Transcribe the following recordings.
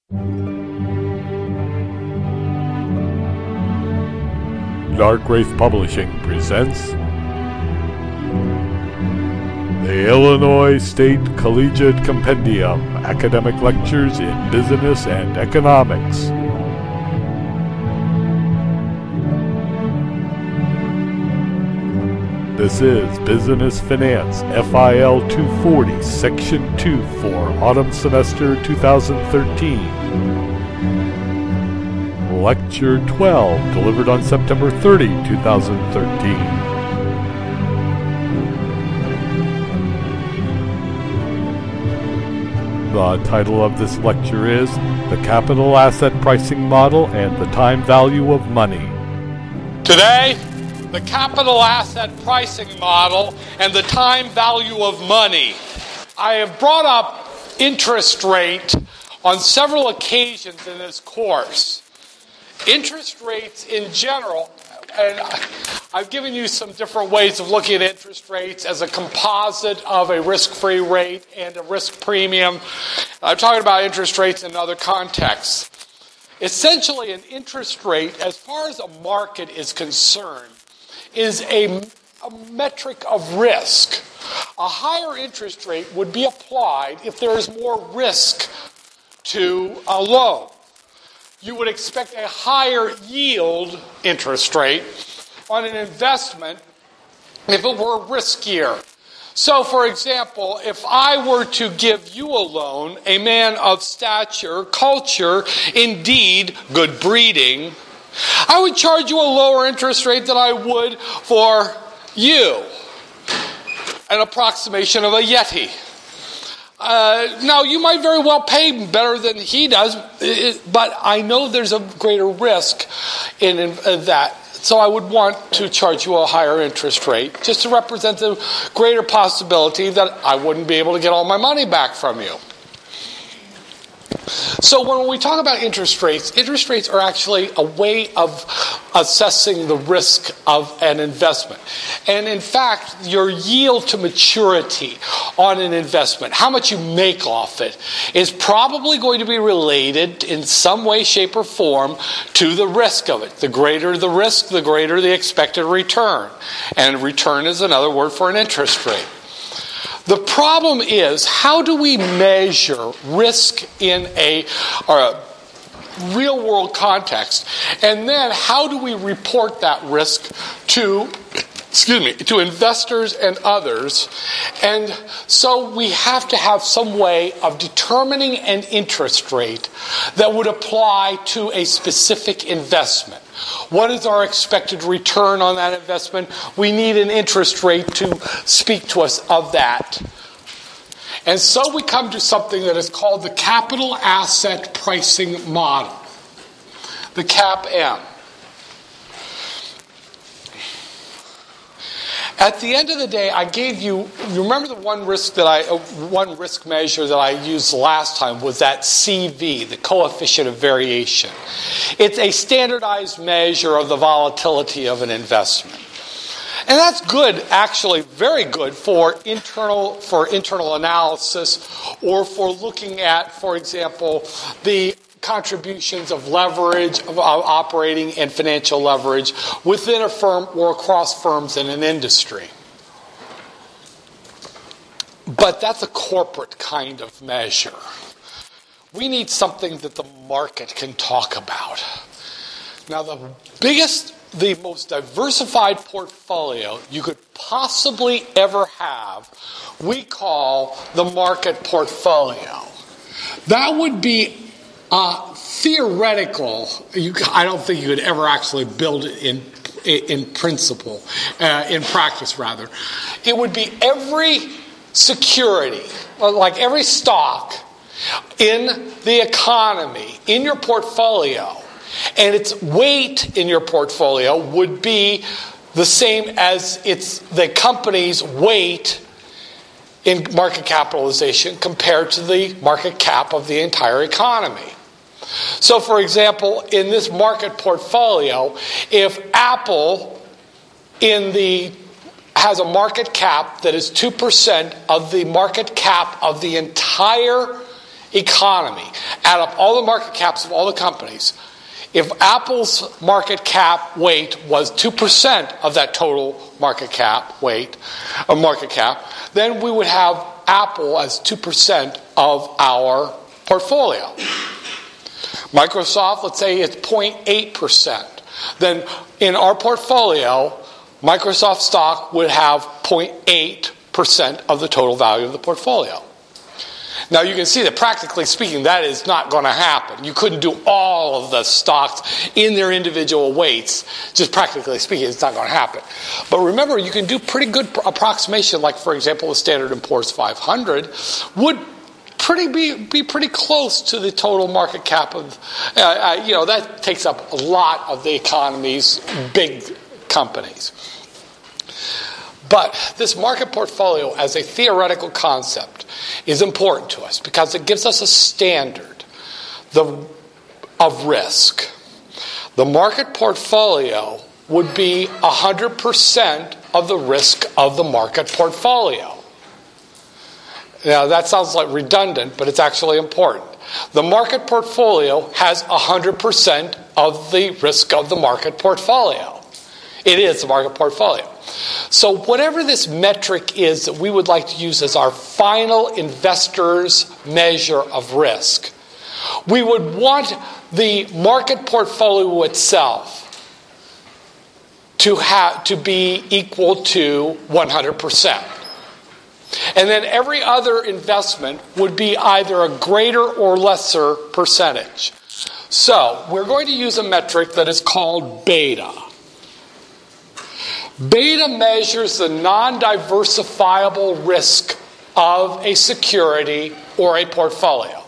Dark Wraith Publishing presents the Illinois State Collegiate Compendium, Academic Lectures in Business and Economics. This is Business Finance, FIL 240, Section 2 for Autumn Semester 2013. Lecture 12, delivered on September 30, 2013. The title of this lecture is The Capital Asset Pricing Model and the Time Value of Money. Today, the capital asset pricing model and the time value of money. I have brought up interest rate on several occasions in this course. Interest rates in general, and I've given you some different ways of looking at interest rates as a composite of a risk-free rate and a risk premium. I'm talking about interest rates in other contexts. Essentially, an interest rate, as far as a market is concerned, is a metric of risk. A higher interest rate would be applied if there is more risk to a loan. You would expect a higher yield interest rate on an investment if it were riskier. So, for example, if I were to give you a loan, a man of stature, culture, indeed good breeding, I would charge you a lower interest rate than I would for you. An approximation of a Yeti. Now, you might very well pay better than he does, but I know there's a greater risk in that. So I would want to charge you a higher interest rate just to represent the greater possibility that I wouldn't be able to get all my money back from you. So when we talk about interest rates are actually a way of assessing the risk of an investment. And in fact, your yield to maturity on an investment, how much you make off it, is probably going to be related in some way, shape, or form to the risk of it. The greater the risk, the greater the expected return. And return is another word for an interest rate. The problem is, how do we measure risk in a real-world context? And then how do we report that risk to investors and others? And so we have to have some way of determining an interest rate that would apply to a specific investment. What is our expected return on that investment? We need an interest rate to speak to us of that. And so we come to something that is called the Capital Asset Pricing Model, the CAPM. At the end of the day, I gave you remember the one risk measure that I used last time was that CV, the coefficient of variation. It's a standardized measure of the volatility of an investment. And that's good, actually, very good for internal analysis or for looking at, for example, the contributions of leverage, of operating and financial leverage within a firm or across firms in an industry. But that's a corporate kind of measure. We need something that the market can talk about. Now, the most diversified portfolio you could possibly ever have, we call the market portfolio. That would be theoretical. I don't think you could ever actually build it in principle, in practice rather. It would be every security, like every stock in the economy, in your portfolio, and its weight in your portfolio would be the same as the company's weight in market capitalization compared to the market cap of the entire economy. So, for example, in this market portfolio, if Apple has a market cap that is 2% of the market cap of the entire economy, add up all the market caps of all the companies, if Apple's market cap weight was 2% of that total market cap weight, then we would have Apple as 2% of our portfolio. Microsoft, let's say it's 0.8%. Then in our portfolio, Microsoft stock would have 0.8% of the total value of the portfolio. Now you can see that practically speaking, that is not going to happen. You couldn't do all of the stocks in their individual weights. Just practically speaking, it's not going to happen. But remember, you can do pretty good approximation, like for example, the Standard & Poor's 500 would be pretty close to the total market cap of, that takes up a lot of the economy's big companies. But this market portfolio as a theoretical concept is important to us because it gives us a standard of risk. The market portfolio would be 100% of the risk of the market portfolio. Now that sounds like redundant, but it's actually important. The market portfolio has 100% of the risk of the market portfolio. It is the market portfolio. So whatever this metric is that we would like to use as our final investor's measure of risk, we would want the market portfolio itself to be equal to 100%. And then every other investment would be either a greater or lesser percentage. So we're going to use a metric that is called beta. Beta measures the non-diversifiable risk of a security or a portfolio.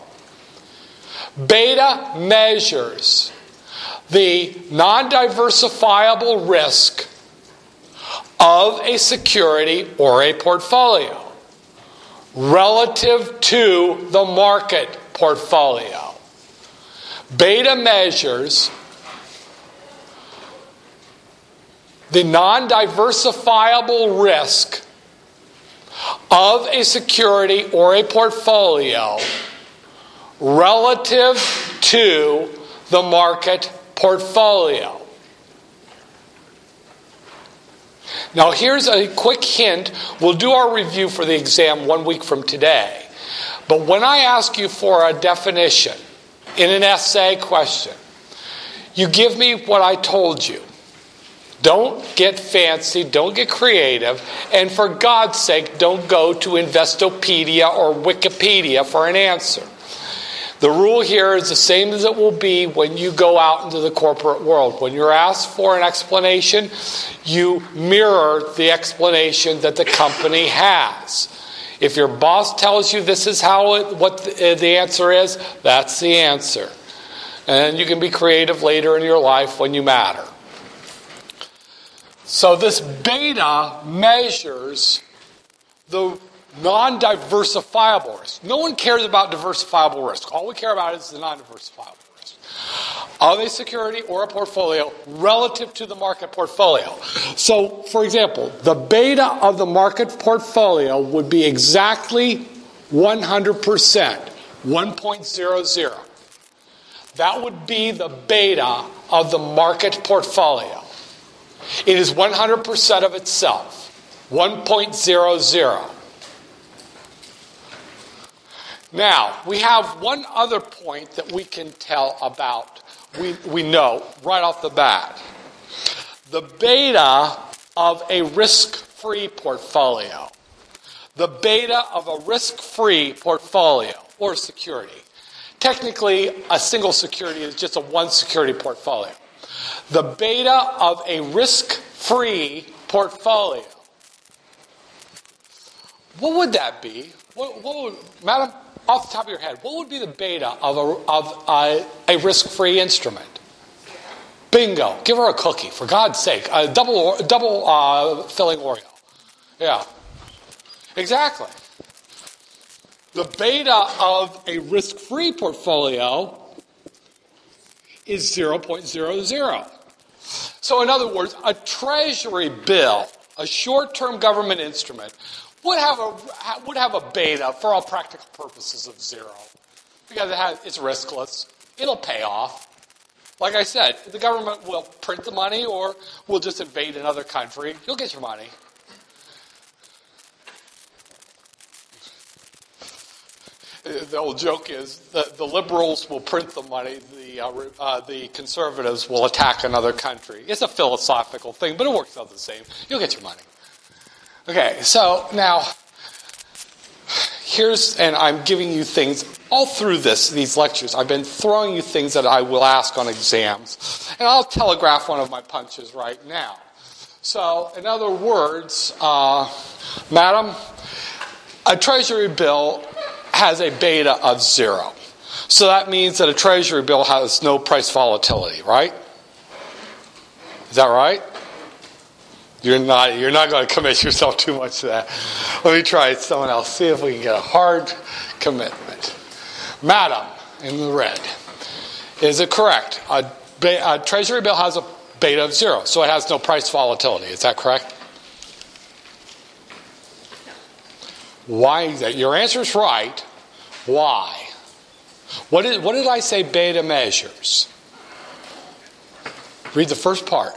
Beta measures the non-diversifiable risk of a security or a portfolio relative to the market portfolio. Beta measures the non-diversifiable risk of a security or a portfolio relative to the market portfolio. Now here's a quick hint. We'll do our review for the exam 1 week from today. But when I ask you for a definition in an essay question, you give me what I told you. Don't get fancy, don't get creative, and for God's sake, don't go to Investopedia or Wikipedia for an answer. The rule here is the same as it will be when you go out into the corporate world. When you're asked for an explanation, you mirror the explanation that the company has. If your boss tells you this is what the answer is, that's the answer. And you can be creative later in your life when you matter. So this beta measures the non-diversifiable risk. No one cares about diversifiable risk. All we care about is the non-diversifiable risk of a security or a portfolio relative to the market portfolio. So, for example, the beta of the market portfolio would be exactly 100%, 1.00. That would be the beta of the market portfolio. It is 100% of itself, 1.00. Now, we have one other point that we can tell about, we know right off the bat. The beta of a risk-free portfolio. The beta of a risk-free portfolio or security. Technically, a single security is just a one security portfolio. The beta of a risk-free portfolio. What would that be? What would, Madam, off the top of your head, what would be the beta of a risk-free instrument? Bingo. Give her a cookie, for God's sake. A double filling Oreo. Yeah. Exactly. The beta of a risk-free portfolio is 0.00. So in other words, a treasury bill, a short-term government instrument, would have a beta for all practical purposes of 0. because it's riskless. It'll pay off. Like I said, the government will print the money or will just invade another country. You'll get your money. The old joke is that the liberals will print the money, the conservatives will attack another country. It's a philosophical thing, but it works out the same. You'll get your money. Okay, so now, and I'm giving you things all through these lectures. I've been throwing you things that I will ask on exams. And I'll telegraph one of my punches right now. So, in other words, madam, a treasury bill has a beta of 0. So that means that a treasury bill has no price volatility, right? Is that right? You're not going to commit yourself too much to that. Let me try someone else. See if we can get a hard commitment. Madam, in the red, is it correct? A treasury bill has a beta of 0, so it has no price volatility. Is that correct? Why is that? Your answer is right. Why? What did I say beta measures? Read the first part.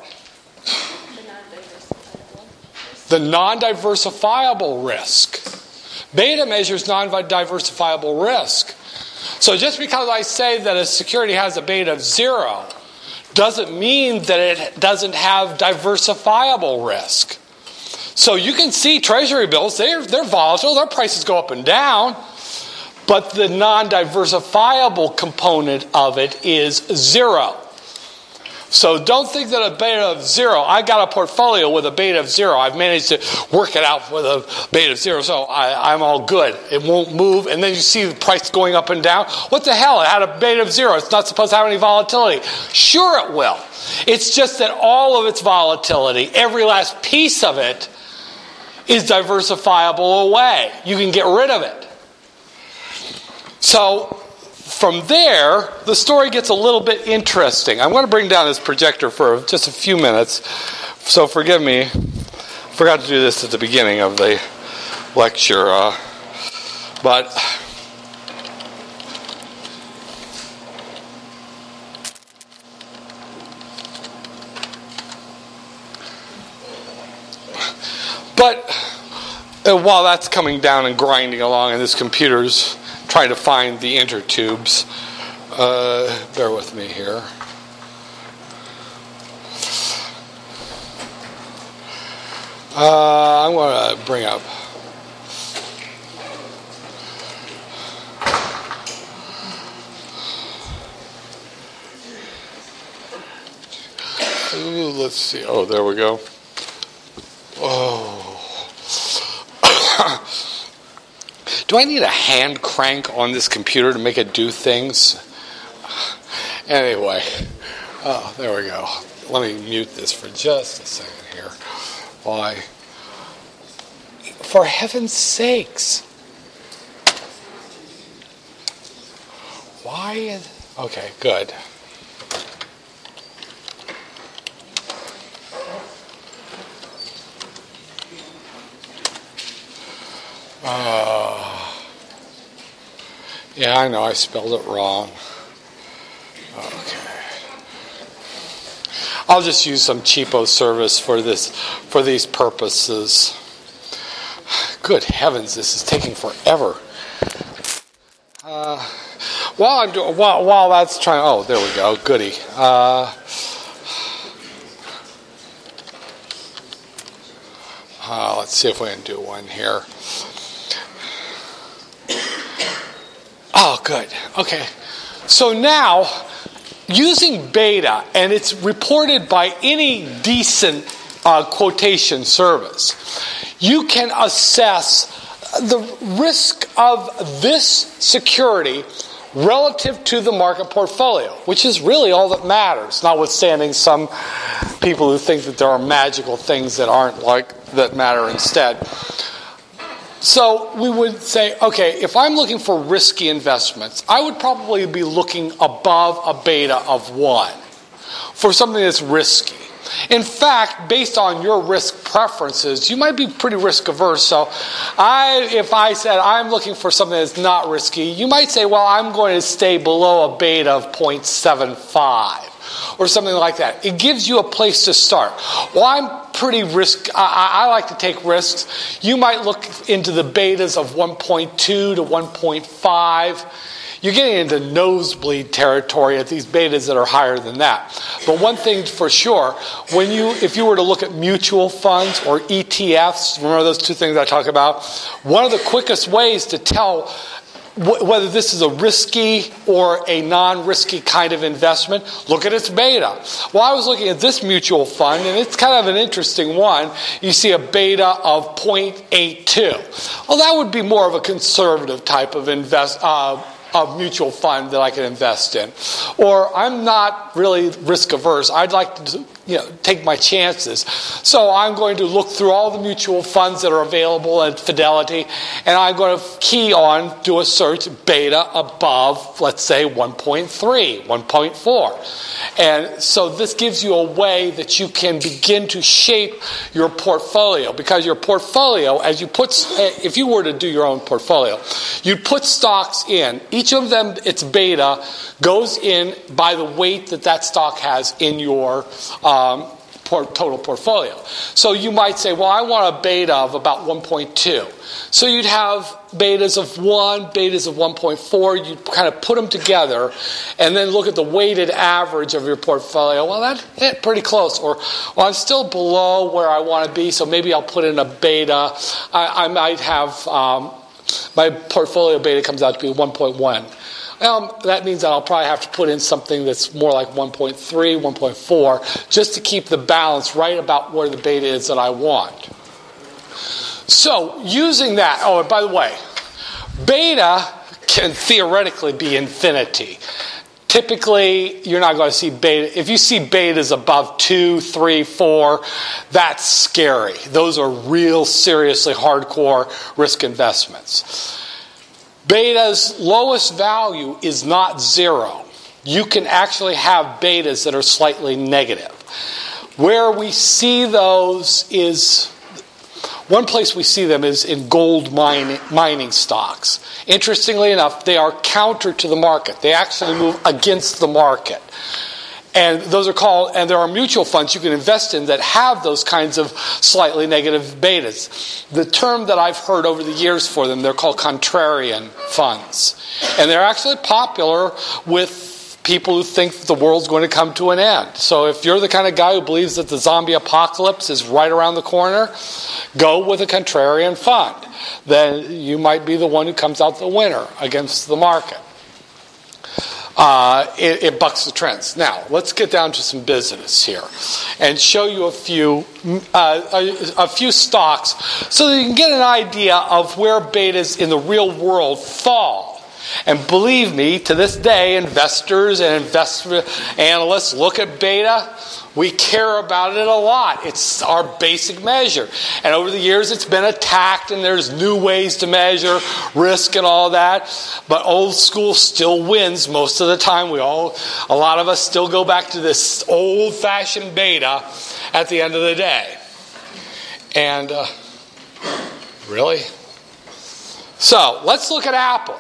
The non-diversifiable risk. Beta measures non-diversifiable risk. So just because I say that a security has a beta of 0 doesn't mean that it doesn't have diversifiable risk. So you can see treasury bills, they're volatile, their prices go up and down, but the non-diversifiable component of it is 0. So don't think that a beta of 0, I got a portfolio with a beta of 0. I've managed to work it out with a beta of 0, so I'm all good. It won't move, and then you see the price going up and down. What the hell? It had a beta of 0. It's not supposed to have any volatility. Sure it will. It's just that all of its volatility, every last piece of it, is diversifiable away. You can get rid of it. So from there, the story gets a little bit interesting. I'm going to bring down this projector for just a few minutes, so forgive me. Forgot to do this at the beginning of the lecture, but while that's coming down and grinding along, and this computer's trying to find the intertubes, bear with me here. I'm going to bring up let's see. Oh, there we go. Oh. Do I need a hand crank on this computer to make it do things? Anyway. Oh, there we go. Let me mute this for just a second here. Why? For heaven's sakes. Why? Okay, good. Yeah, I know I spelled it wrong. Okay. I'll just use some cheapo service for these purposes. Good heavens, this is taking forever. While that's trying. Oh, there we go. Goody. Let's see if we can do one here. Oh, good. Okay. So now, using beta, and it's reported by any decent quotation service, you can assess the risk of this security relative to the market portfolio, which is really all that matters, notwithstanding some people who think that there are magical things that matter instead. So we would say, okay, if I'm looking for risky investments, I would probably be looking above a beta of 1 for something that's risky. In fact, based on your risk preferences, you might be pretty risk averse. So if I said I'm looking for something that's not risky, you might say, well, I'm going to stay below a beta of 0.75 or something like that. It gives you a place to start. Well, I'm pretty I like to take risks. You might look into the betas of 1.2 to 1.5. You're getting into nosebleed territory at these betas that are higher than that. But one thing for sure, if you were to look at mutual funds or ETFs, remember those two things I talk about? One of the quickest ways to tell whether this is a risky or a non-risky kind of investment, look at its beta. Well, I was looking at this mutual fund, and it's kind of an interesting one. You see a beta of 0.82. Well, that would be more of a conservative type of of mutual fund that I can invest in. Or I'm not really risk averse. I'd like to take my chances. So I'm going to look through all the mutual funds that are available at Fidelity, and I'm going to do a search beta above, let's say, 1.3, 1.4. And so this gives you a way that you can begin to shape your portfolio, because your portfolio, if you were to do your own portfolio, you'd put stocks in. Each of them, its beta, goes in by the weight that stock has in your total portfolio. So you might say, well, I want a beta of about 1.2. So you'd have betas of 1, betas of 1.4. You'd kind of put them together and then look at the weighted average of your portfolio. Well, that hit pretty close. Or, well, I'm still below where I want to be, so maybe I'll put in a beta. I might have my portfolio beta comes out to be 1.1. Well, that means that I'll probably have to put in something that's more like 1.3, 1.4, just to keep the balance right about where the beta is that I want. So, using that, oh, and by the way, beta can theoretically be infinity. Typically, you're not going to see beta. If you see betas above 2, 3, 4, that's scary. Those are real, seriously hardcore risk investments. Beta's lowest value is not 0. You can actually have betas that are slightly negative. Where we see those is, one place we see them is in gold mining stocks. Interestingly enough, they are counter to the market. They actually move against the market. And there are mutual funds you can invest in that have those kinds of slightly negative betas. The term that I've heard over the years for them, they're called contrarian funds. And they're actually popular with people who think that the world's going to come to an end. So if you're the kind of guy who believes that the zombie apocalypse is right around the corner, go with a contrarian fund. Then you might be the one who comes out the winner against the market. It bucks the trends. Now, let's get down to some business here and show you a few stocks so that you can get an idea of where betas in the real world fall. And believe me, to this day, investors and investment analysts look at beta. We care about it a lot. It's our basic measure. And over the years, it's been attacked, and there's new ways to measure risk and all that. But old school still wins most of the time. A lot of us still go back to this old-fashioned beta at the end of the day. And, really? So, let's look at Apple.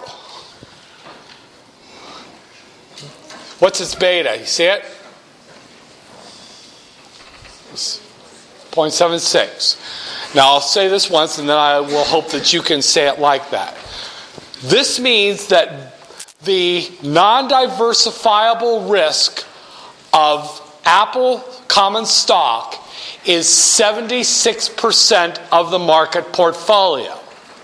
What's its beta? You see it? 0.76. Now, I'll say this once, and then I will hope that you can say it like that. This means that the non-diversifiable risk of Apple common stock is 76% of the market portfolio.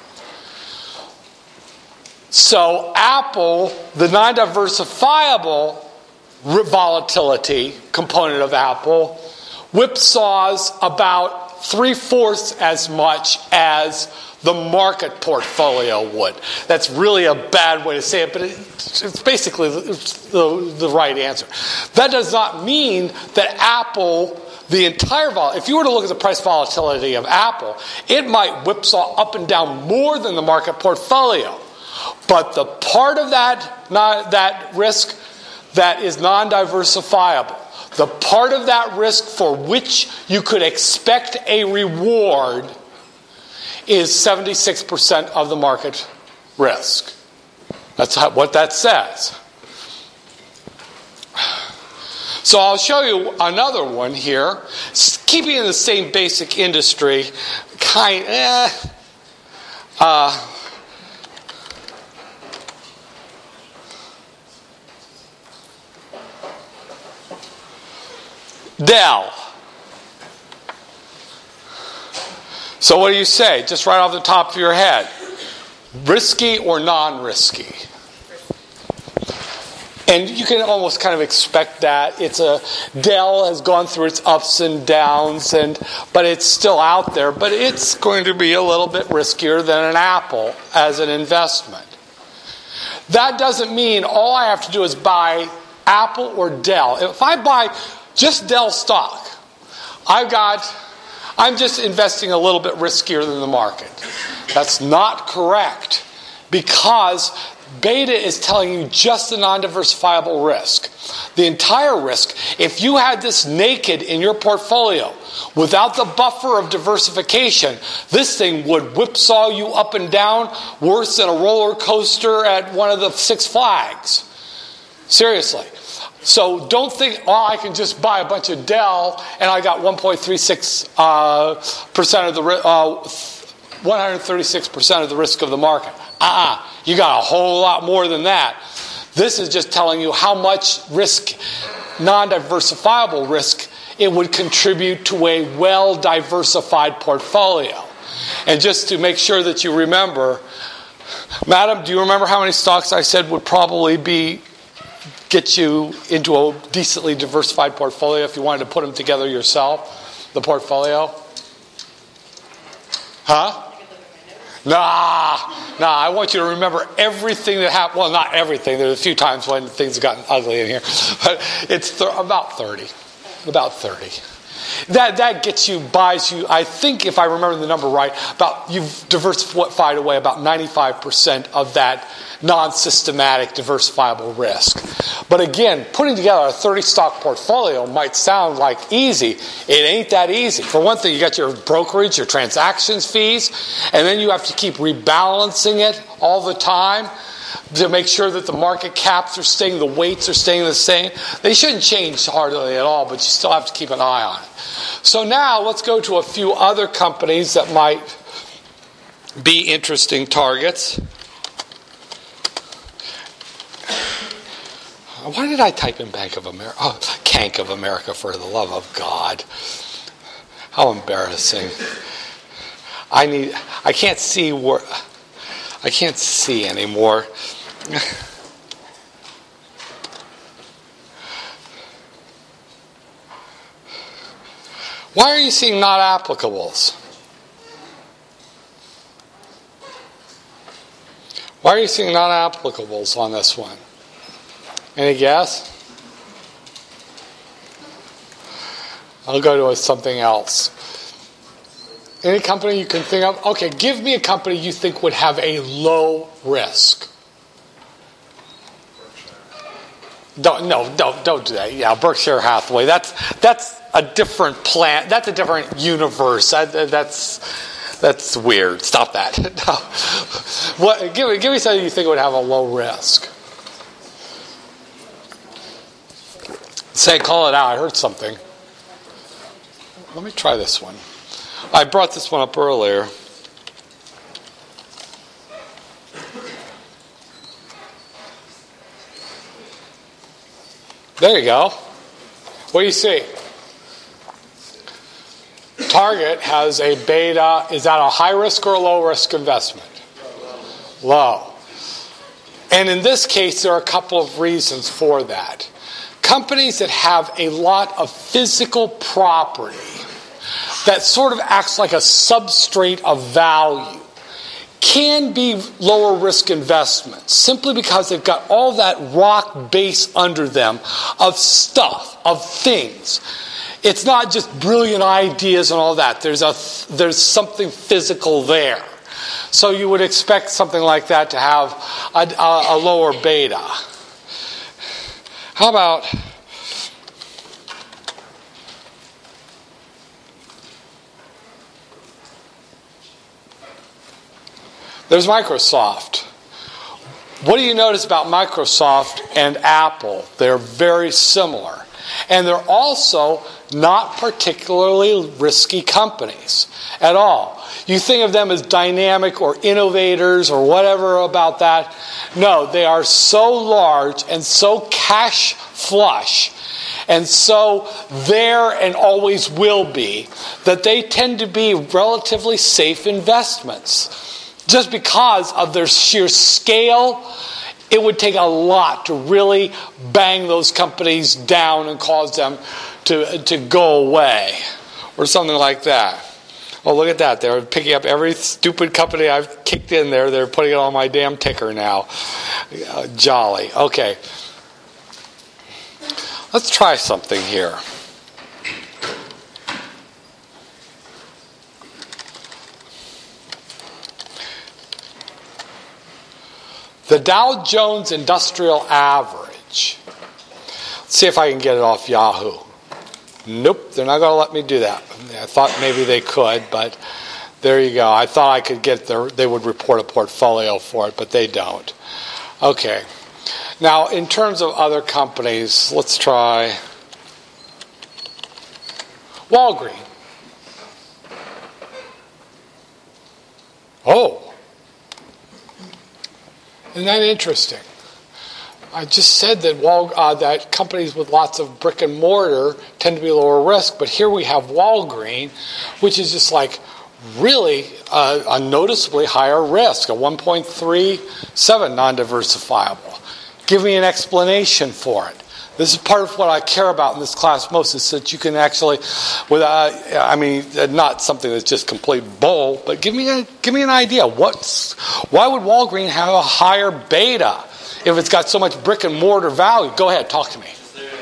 So Apple, the non-diversifiable volatility component of Apple, whipsaws about 3/4 as much as the market portfolio would. That's really a bad way to say it, but it's basically the right answer. That does not mean that Apple, the entire if you were to look at the price volatility of Apple, it might whipsaw up and down more than the market portfolio. But the part of that risk that is non-diversifiable, the part of that risk for which you could expect a reward is 76% of the market risk. That's what that says. So I'll show you another one here. Keeping in the same basic industry, Dell. So what do you say? Just right off the top of your head. Risky or non-risky? And you can almost kind of expect that. Dell has gone through its ups and downs, but it's still out there. But it's going to be a little bit riskier than an Apple as an investment. That doesn't mean all I have to do is buy Apple or Dell. If I buy just Dell stock, I'm just investing a little bit riskier than the market. That's not correct, because beta is telling you just the non-diversifiable risk. The entire risk, if you had this naked in your portfolio without the buffer of diversification, this thing would whipsaw you up and down worse than a roller coaster at one of the Six Flags. Seriously. So don't think, I can just buy a bunch of Dell and I got 1.36% of the 136% of the risk of the market. You got a whole lot more than that. This is just telling you how much risk, non-diversifiable risk, it would contribute to a well-diversified portfolio. And just to make sure that you remember, Madam, do you remember how many stocks I said would probably get you into a decently diversified portfolio if you wanted to put them together yourself, the portfolio? Huh? Nah, I want you to remember everything that happened. Well, not everything. There's a few times when things have gotten ugly in here. But it's about 30. About 30. That buys you, I think if I remember the number right, you've diversified away about 95% of that non-systematic diversifiable risk. But again, putting together a 30-stock portfolio might sound like easy. It ain't that easy. For one thing, you got your brokerage, your transactions fees, and then you have to keep rebalancing it all the time to make sure that the market caps are staying, the weights are staying the same. They shouldn't change hardly at all, but you still have to keep an eye on it. So now let's go to a few other companies that might be interesting targets. Why did I type in Bank of America? Cank of America, for the love of God. How embarrassing. I can't see anymore. Why are you seeing not applicables? Why are you seeing not applicables on this one? Any guess? I'll go to something else. Any company you can think of? Okay, give me a company you think would have a low risk. Don't do that. Yeah, Berkshire Hathaway. That's a different plan. That's a different universe. That's weird. Stop that. No. Give me something you think would have a low risk. Call it out. I heard something. Let me try this one. I brought this one up earlier. There you go. What do you see? Target has a beta. Is that a high risk or a low risk investment? Low. And in this case, there are a couple of reasons for that. Companies that have a lot of physical property that sort of acts like a substrate of value can be lower risk investments simply because they've got all that rock base under them of stuff, of things. It's not just brilliant ideas and all that. There's something physical there. So you would expect something like that to have a lower beta. How about There's Microsoft. What do you notice about Microsoft and Apple? They're very similar. And they're also not particularly risky companies at all. You think of them as dynamic or innovators or whatever about that. No, they are so large and so cash flush and so there and always will be that they tend to be relatively safe investments. Just because of their sheer scale, it would take a lot to really bang those companies down and cause them to go away or something like that. Oh, look at that. They're picking up every stupid company I've kicked in there. They're putting it on my damn ticker now. Jolly. Okay. Let's try something here. The Dow Jones Industrial Average. Let's see if I can get it off Yahoo. Nope, they're not going to let me do that. I thought maybe they could, but there you go. I thought I could get they would report a portfolio for it, but they don't. Okay. Now, in terms of other companies, let's try Walgreens. Oh. Isn't that interesting? I just said that that companies with lots of brick and mortar tend to be lower risk, but here we have Walgreens, which is just like really a noticeably higher risk, a 1.37 non-diversifiable. Give me an explanation for it. This is part of what I care about in this class most, is that you can actually, not something that's just complete bull, but give me an idea. Why would Walgreens have a higher beta if it's got so much brick and mortar value? Go ahead, talk to me.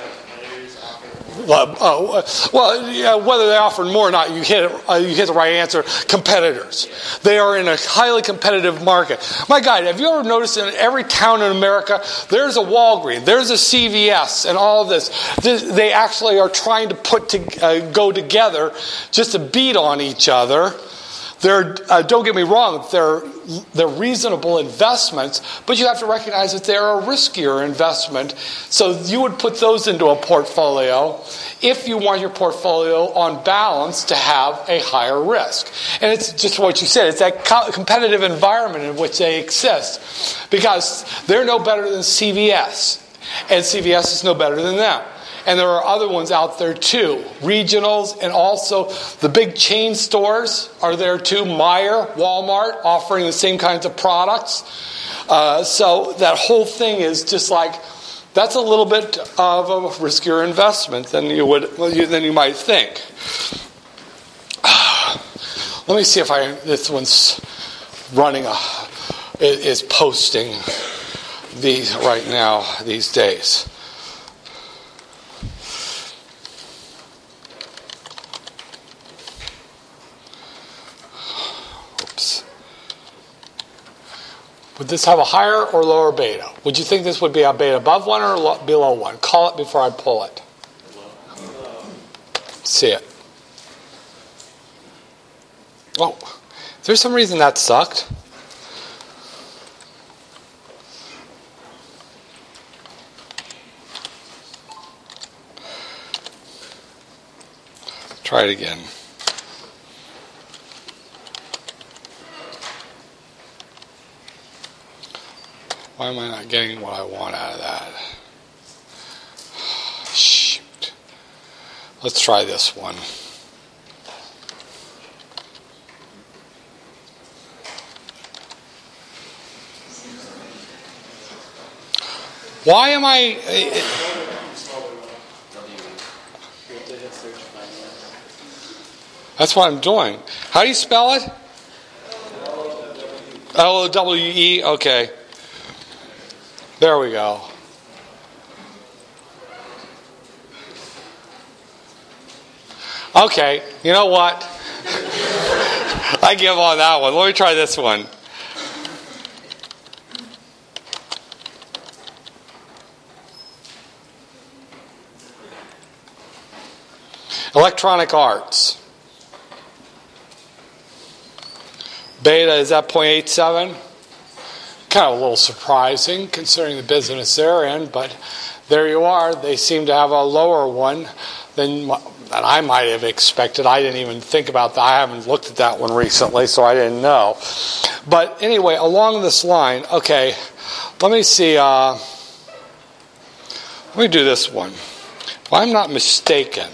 Whether they offer more or not, you hit the right answer. Competitors. They are in a highly competitive market. My God, have you ever noticed in every town in America, there's a Walgreens, there's a CVS, and all of this. They actually are trying to go together just to beat on each other. Don't get me wrong, they're reasonable investments, but you have to recognize that they're a riskier investment. So you would put those into a portfolio if you want your portfolio on balance to have a higher risk. And it's just what you said, it's that competitive environment in which they exist. Because they're no better than CVS, and CVS is no better than them. And there are other ones out there too. Regionals, and also the big chain stores are there too. Meijer, Walmart, offering the same kinds of products. So that whole thing is just like, that's a little bit of a riskier investment than you might think. Let me see if this one's running is posting these right now these days. Would this have a higher or lower beta? Would you think this would be a beta above 1 or below 1? Call it before I pull it. See it. Oh, is there some reason that sucked? Try it again. Why am I not getting what I want out of that? Shoot. Let's try this one. Why am I... That's what I'm doing. How do you spell it? L-O-W-E? Okay. There we go. Okay, you know what? I give on that one. Let me try this one. Electronic Arts. Beta is at 0.87. Kind of a little surprising considering the business they're in, but there you are. They seem to have a lower one than I might have expected. I didn't even think about that. I haven't looked at that one recently, so I didn't know. But anyway, along this line, okay, let me see. Let me do this one. If I'm not mistaken,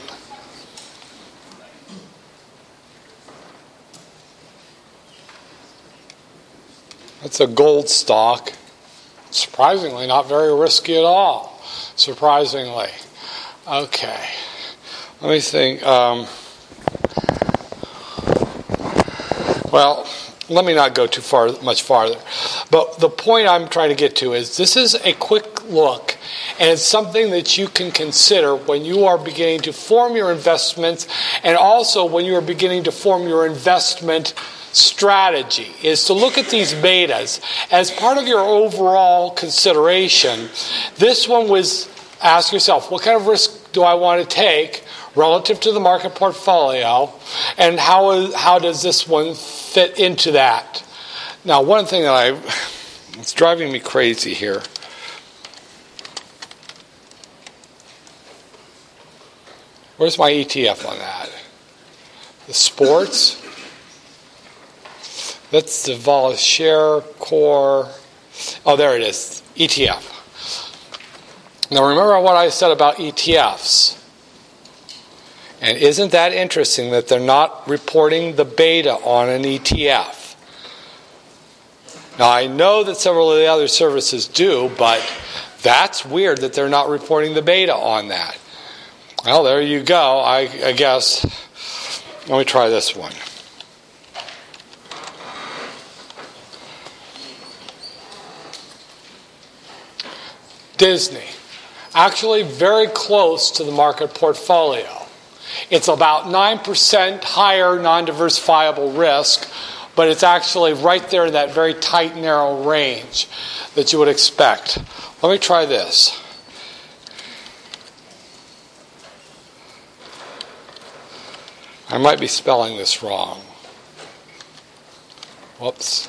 it's a gold stock. Surprisingly, not very risky at all. Surprisingly. Okay. Let me think. Well, let me not go much farther. But the point I'm trying to get to is this is a quick look, and it's something that you can consider when you are beginning to form your investments, and also when you are beginning to form your investment strategy, is to look at these betas as part of your overall consideration. This one was, ask yourself, what kind of risk do I want to take relative to the market portfolio, and how does this one fit into that? Now, one thing that it's driving me crazy here. Where's my ETF on that? The sports. That's the Vol Share Core. Oh, there it is. ETF. Now, remember what I said about ETFs. And isn't that interesting that they're not reporting the beta on an ETF? Now, I know that several of the other services do, but that's weird that they're not reporting the beta on that. Well, there you go, I guess. Let me try this one. Disney. Actually very close to the market portfolio. It's about 9% higher non-diversifiable risk, but it's actually right there in that very tight, narrow range that you would expect. Let me try this. I might be spelling this wrong. Whoops.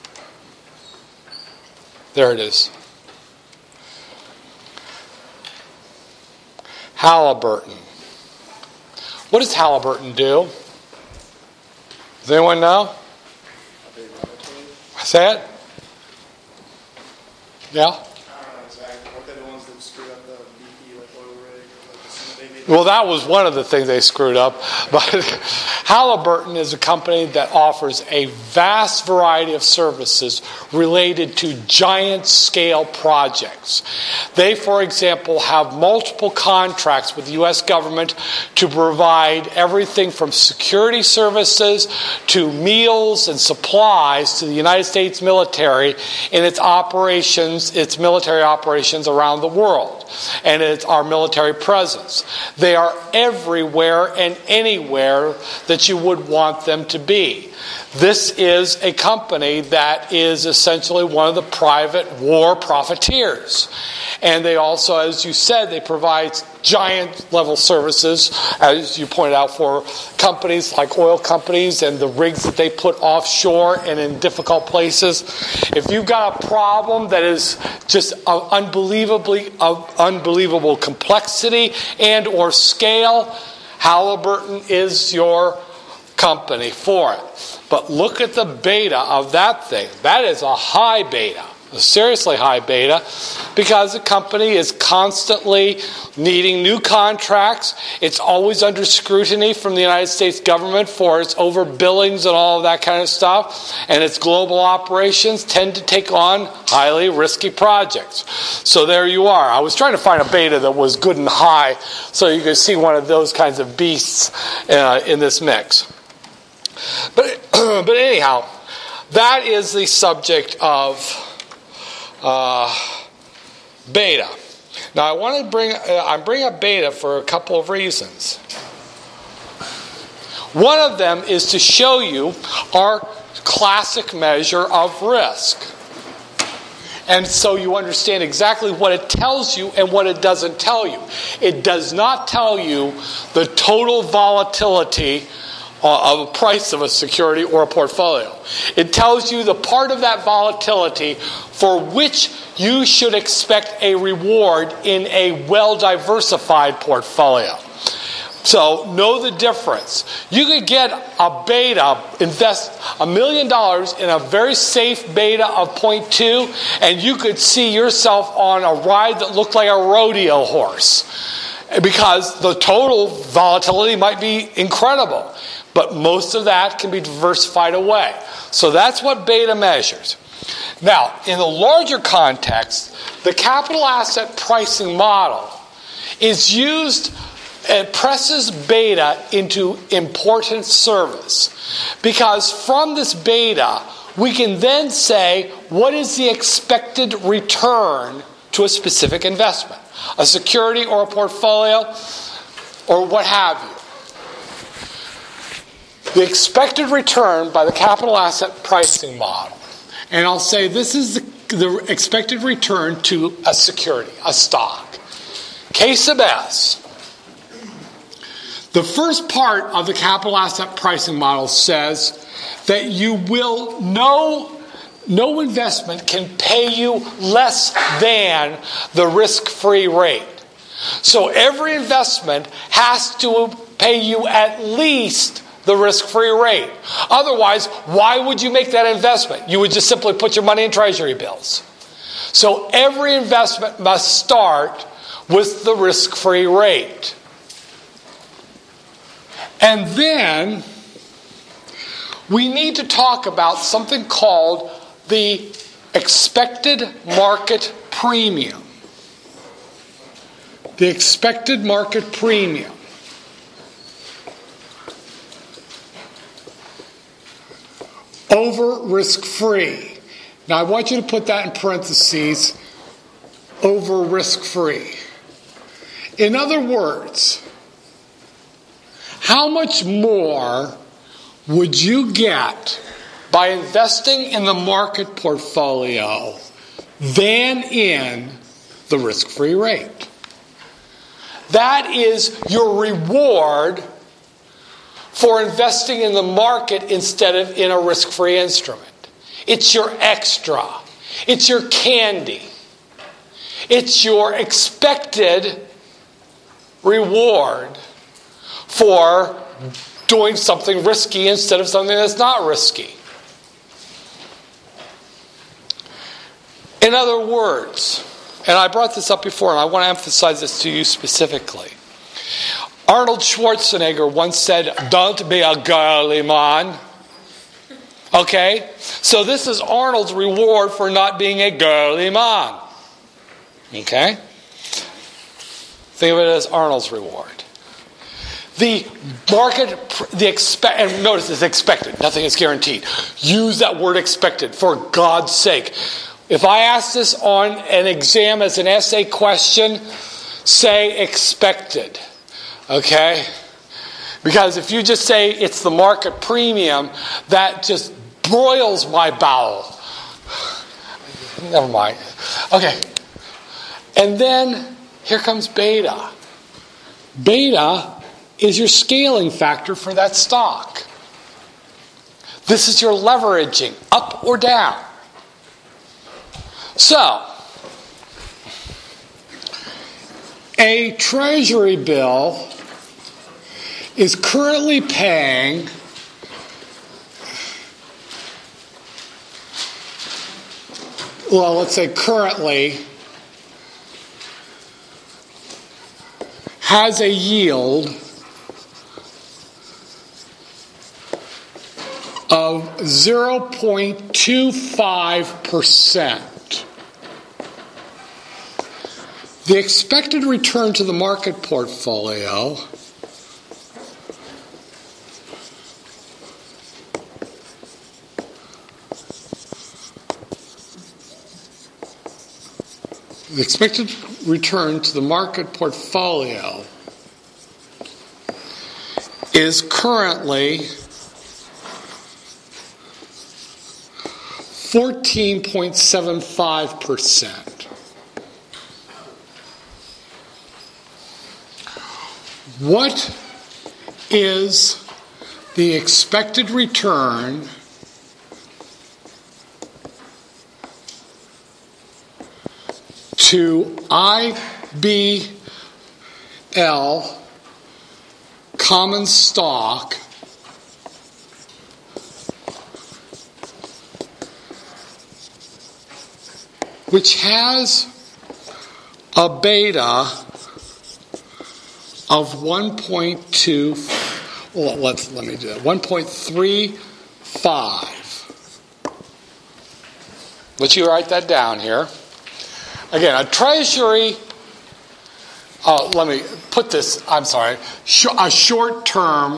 There it is. Halliburton. What does Halliburton do? Does anyone know? Say it? Yeah? I don't know exactly. Weren't they the ones that screwed up the BP oil rig? Well, that was one of the things they screwed up. But Halliburton is a company that offers a vast variety of services related to giant scale projects. They, for example, have multiple contracts with the U.S. government to provide everything from security services to meals and supplies to the United States military in its operations, its military operations around the world, and it's our military presence. They are everywhere and anywhere that you would want them to be. This is a company that is essentially one of the private war profiteers. And they also, as you said, they provide giant level services, as you pointed out, for companies like oil companies and the rigs that they put offshore and in difficult places. If you've got a problem that is just of unbelievable complexity and or scale, Halliburton is your company for it. But look at the beta of that thing. That is a high beta, a seriously high beta, because the company is constantly needing new contracts. It's always under scrutiny from the United States government for its overbillings and all of that kind of stuff. And its global operations tend to take on highly risky projects. So there you are. I was trying to find a beta that was good and high so you could see one of those kinds of beasts in this mix. But anyhow, that is the subject of beta. Now, I want to I'm bringing up beta for a couple of reasons. One of them is to show you our classic measure of risk. And so you understand exactly what it tells you and what it doesn't tell you. It does not tell you the total volatility of a price of a security or a portfolio. It tells you the part of that volatility for which you should expect a reward in a well-diversified portfolio. So know the difference. You could get a beta, invest $1 million in a very safe beta of 0.2, and you could see yourself on a ride that looked like a rodeo horse, because the total volatility might be incredible. But most of that can be diversified away. So that's what beta measures. Now, in the larger context, the capital asset pricing model is used. It presses beta into important service, because from this beta we can then say what is the expected return to a specific investment, a security or a portfolio or what have you. The expected return by the capital asset pricing model, and I'll say this is the expected return to a security, a stock. Case of S. The first part of the capital asset pricing model says that you will no investment can pay you less than the risk-free rate. So every investment has to pay you at least the risk-free rate. Otherwise, why would you make that investment? You would just simply put your money in treasury bills. So every investment must start with the risk-free rate. And then we need to talk about something called the expected market premium. The expected market premium. Over risk-free. Now I want you to put that in parentheses, over risk-free. In other words, how much more would you get by investing in the market portfolio than in the risk-free rate? That is your reward for investing in the market instead of in a risk-free instrument. It's your extra. It's your candy. It's your expected reward for doing something risky instead of something that's not risky. In other words, and I brought this up before and I want to emphasize this to you specifically. Arnold Schwarzenegger once said, "Don't be a girly man." Okay? So this is Arnold's reward for not being a girly man. Okay? Think of it as Arnold's reward. The market, and notice it's expected. Nothing is guaranteed. Use that word expected, for God's sake. If I ask this on an exam as an essay question, say expected. Okay? Because if you just say it's the market premium, that just broils my bowel. Never mind. Okay. And then here comes beta. Beta is your scaling factor for that stock. This is your leveraging, up or down. So, a treasury bill is currently paying let's say currently has a yield of 0.25%. The expected return to the market portfolio is currently 14.75%. What is the expected return to IBL common stock which has a beta of 1.2, well, let me do that, 1.35. Let you write that down here. Again, a treasury, let me put this, I'm sorry, a short-term,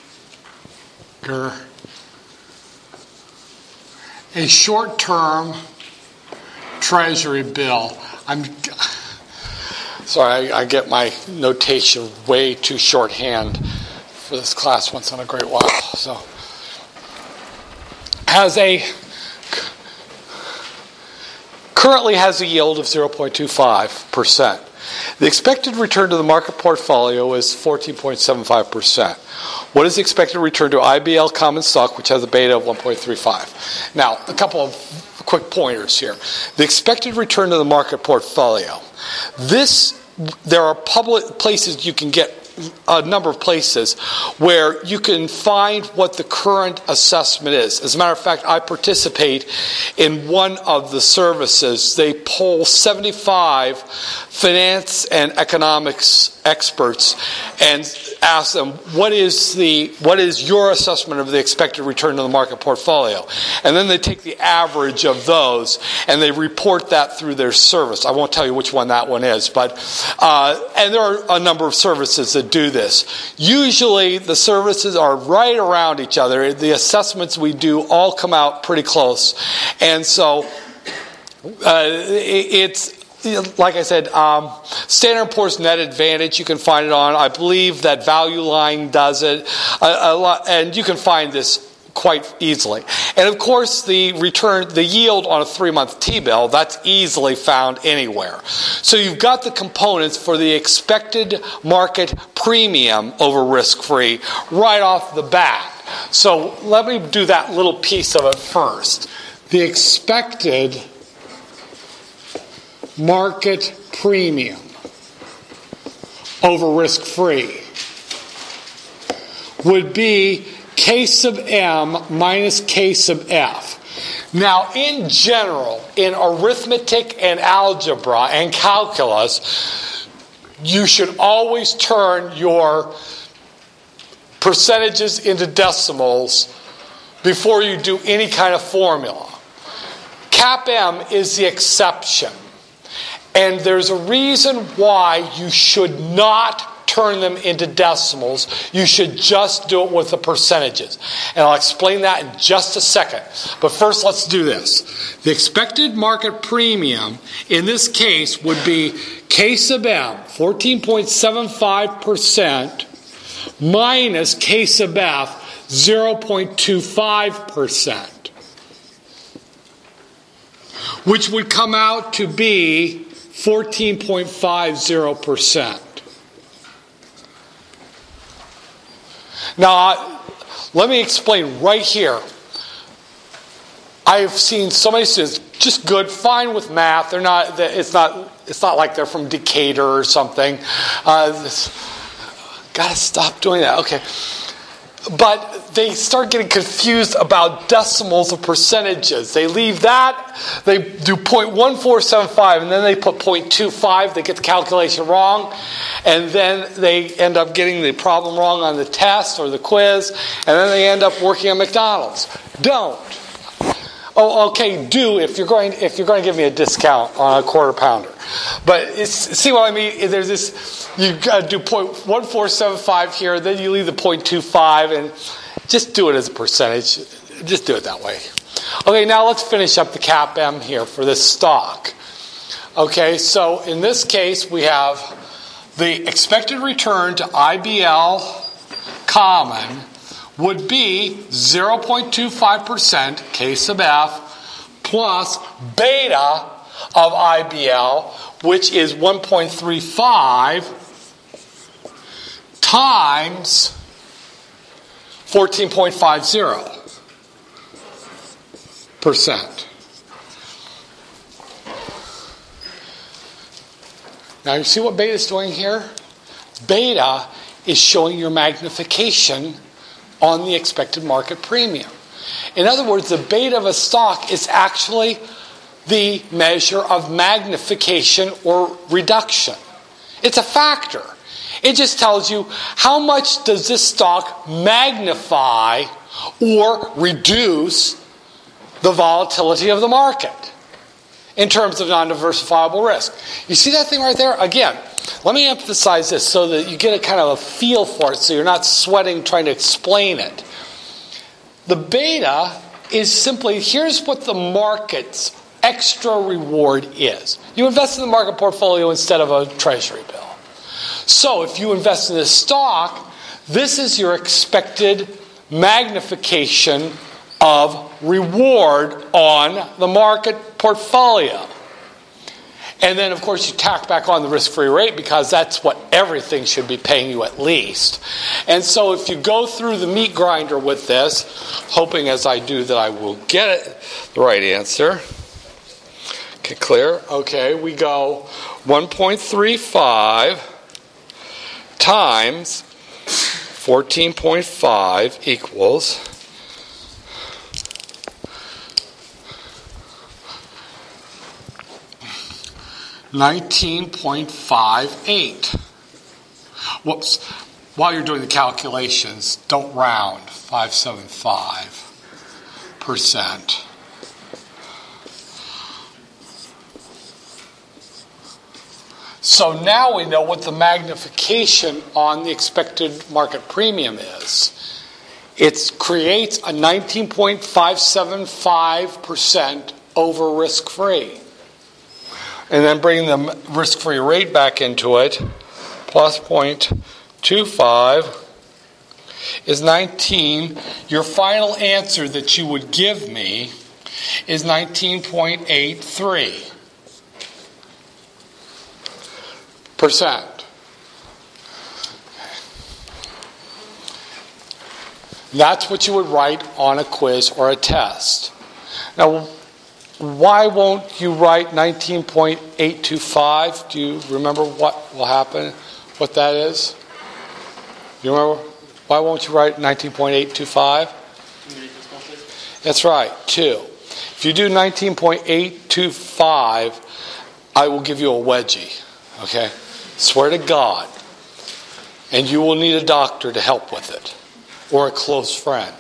treasury bill. I'm sorry, I get my notation way too shorthand for this class once in a great while. So, currently has a yield of 0.25%. The expected return to the market portfolio is 14.75%. What is the expected return to IBL common stock, which has a beta of 1.35? Now, a couple of quick pointers here. The expected return to the market portfolio. There are public places you can get, a number of places where you can find what the current assessment is. As a matter of fact, I participate in one of the services. They poll 75 finance and economics experts and ask them, what is your assessment of the expected return to the market portfolio? And then they take the average of those and they report that through their service. I won't tell you which one that one is, but and there are a number of services that do this. Usually the services are right around each other. The assessments we do all come out pretty close. And so it's, like I said, Standard & Poor's Net Advantage, you can find it on. I believe that Value Line does it a lot, and you can find this quite easily. And of course, the yield on a 3-month T-bill, that's easily found anywhere. So you've got the components for the expected market premium over risk-free right off the bat. So let me do that little piece of it first. The expected market premium over risk-free would be K sub M minus K sub F. Now, in general, in arithmetic and algebra and calculus, you should always turn your percentages into decimals before you do any kind of formula. CAPM is the exception. And there's a reason why you should not turn them into decimals. You should just do it with the percentages. And I'll explain that in just a second. But first, let's do this. The expected market premium in this case would be K sub M, 14.75%, minus K sub F, 0.25%, which would come out to be 14.50%. Now, let me explain right here. I've seen so many students just good, fine with math. They're not. It's not like they're from Decatur or something. Gotta stop doing that. Okay. But they start getting confused about decimals of percentages. They leave that, they do 0.1475, and then they put 0.25. They get the calculation wrong, and then they end up getting the problem wrong on the test or the quiz, and then they end up working at McDonald's. Don't. Oh, okay, do if you're going to give me a discount on a quarter pounder. But see what I mean? There's this. You got to do 0.1475 here, then you leave the 0.25, and just do it as a percentage. Just do it that way. Okay, now let's finish up the CAPM here for this stock. Okay, so in this case, we have the expected return to IBL common would be 0.25% K sub F plus beta of IBL, which is 1.35 times 14.50%. Now you see what beta is doing here? Beta is showing your magnification on the expected market premium. In other words, the beta of a stock is actually the measure of magnification or reduction. It's a factor. It just tells you how much does this stock magnify or reduce the volatility of the market in terms of non-diversifiable risk. You see that thing right there? Again, let me emphasize this so that you get a kind of a feel for it so you're not sweating trying to explain it. The beta is simply, here's what the market's extra reward is. You invest in the market portfolio instead of a treasury bill. So if you invest in this stock, this is your expected magnification of reward on the market portfolio. And then, of course, you tack back on the risk-free rate because that's what everything should be paying you at least. And so if you go through the meat grinder with this, hoping as I do that I will get it the right answer. Okay, clear? Okay, we go 1.35 times 14.5 equals 19.58. Whoops. While you're doing the calculations, don't round. 575%. So now we know what the magnification on the expected market premium is. It creates a 19.575% over risk-free. And then bring the risk-free rate back into it, plus 0.25 is 19. Your final answer that you would give me is 19.83%. That's what you would write on a quiz or a test. Now, why won't you write 19.825? Do you remember what will happen, what that is? Do you remember? Why won't you write 19.825? That's right, 2. If you do 19.825, I will give you a wedgie, okay? Swear to God. And you will need a doctor to help with it, or a close friend.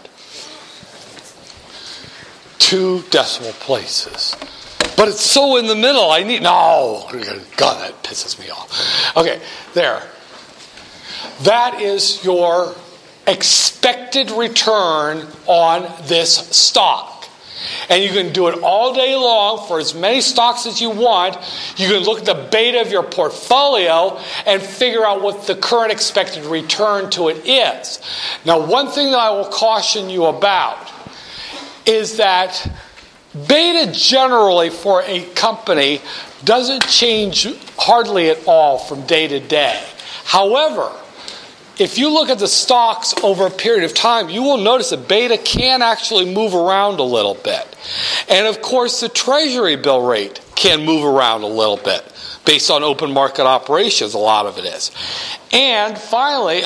2 decimal places. But it's so in the middle. No. God, that pisses me off. Okay, there. That is your expected return on this stock. And you can do it all day long for as many stocks as you want. You can look at the beta of your portfolio and figure out what the current expected return to it is. Now, one thing that I will caution you about is that beta generally for a company doesn't change hardly at all from day to day. However, if you look at the stocks over a period of time, you will notice that beta can actually move around a little bit. And of course, the treasury bill rate can move around a little bit based on open market operations, a lot of it is. And finally,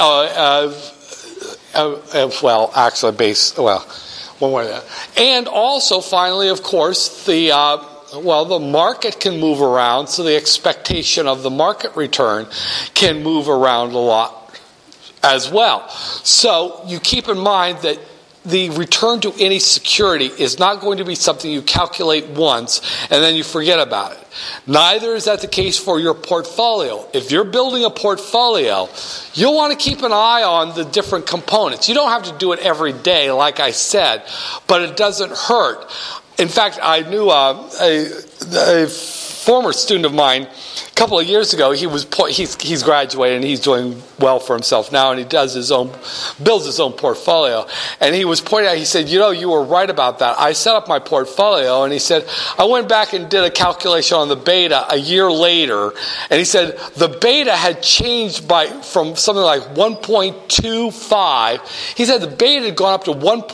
and also, finally, of course, the market can move around, so the expectation of the market return can move around a lot as well. So you keep in mind that the return to any security is not going to be something you calculate once and then you forget about it. Neither is that the case for your portfolio. If you're building a portfolio, you'll want to keep an eye on the different components. You don't have to do it every day, like I said, but it doesn't hurt. In fact, I knew a former student of mine A couple of years ago, he's graduated and he's doing well for himself now, and he builds his own portfolio. And he was pointing out, he said, you were right about that. I set up my portfolio, and he said, I went back and did a calculation on the beta a year later, and he said the beta had changed from something like 1.25. He said the beta had gone up to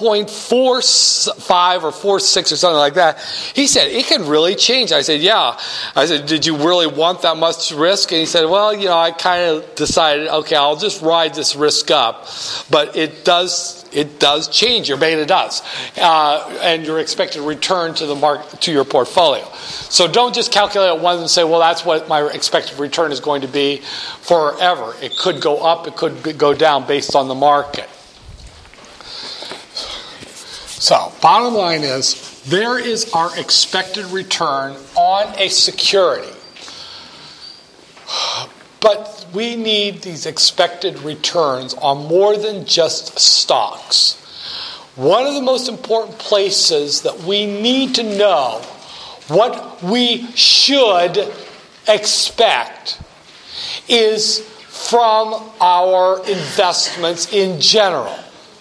1.45 or 46 or something like that. He said it can really change. I said, yeah. I said, did you really want that much risk? And he said, well, I kind of decided, okay, I'll just ride this risk up. But it does change. Your beta does, and your expected return to the market, to your portfolio. So don't just calculate it once and say, well, that's what my expected return is going to be forever. It could go up, it could go down based on the market. So, bottom line is, there is our expected return on a security. But we need these expected returns on more than just stocks. One of the most important places that we need to know what we should expect is from our investments in general.